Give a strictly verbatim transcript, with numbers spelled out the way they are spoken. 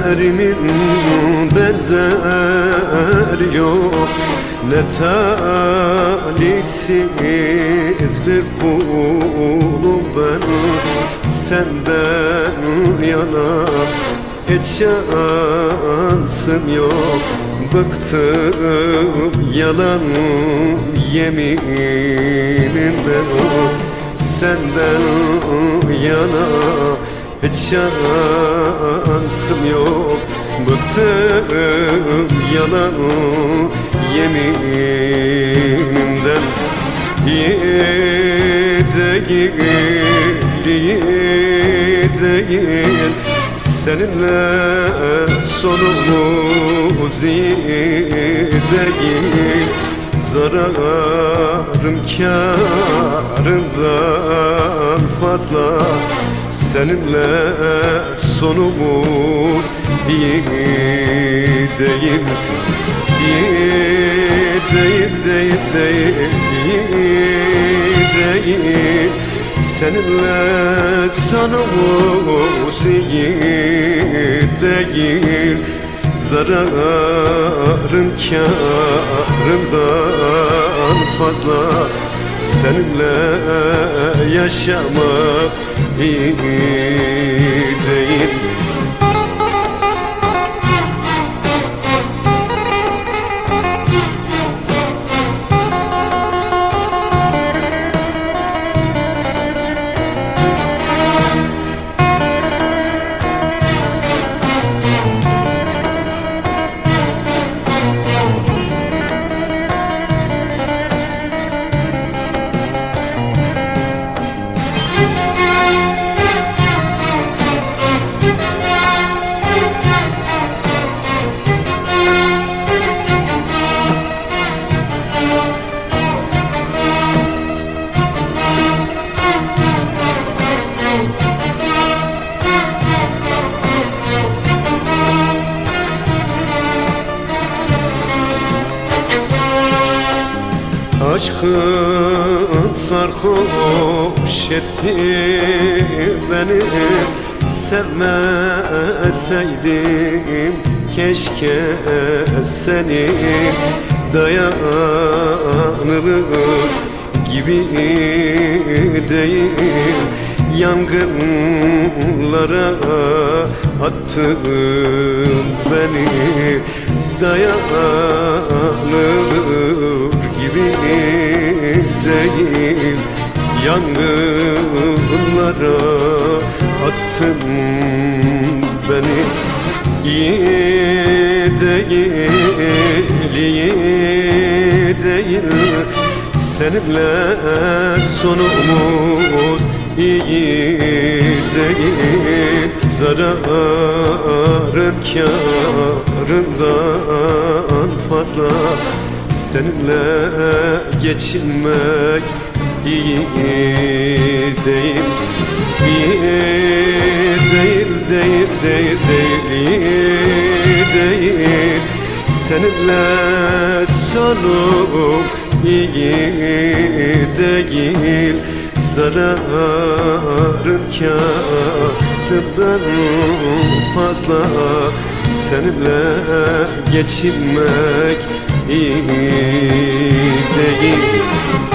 yarimin benzer yok. Ne talihsiz bir kulum ben, senden yana hiç şansım yok. Bıktım yalan yeminimden, senden yana hiç şansım yok. Bıktım yalan yeminimden. İyi değil, iyi değil, seninle sonumuz iyi değil. Zararım kârımdan fazla, seninle sonumuz iyi değil. İyi değil, değil, değil, iyi değil, seninle sonumuz iyi değil. Zararım kârımdan fazla, seninle yaşamak iyi değil. Aşkın sarhoş etti beni, sevmeseydim keşke seni. Dayanılır gibi değil, yangınlara attın beni. Dayanılır gibi değil, yangınlara attın beni. İyi değil, iyi değil, seninle sonumuz iyi değil. Zararım kârımdan fazla, seninle geçinmek iyi değil. İyi değil, değil, değil, değil, iyi değil, seninle sonum iyi değil. Zararım kârımdan fazla, seninle geçinmek iyi değil.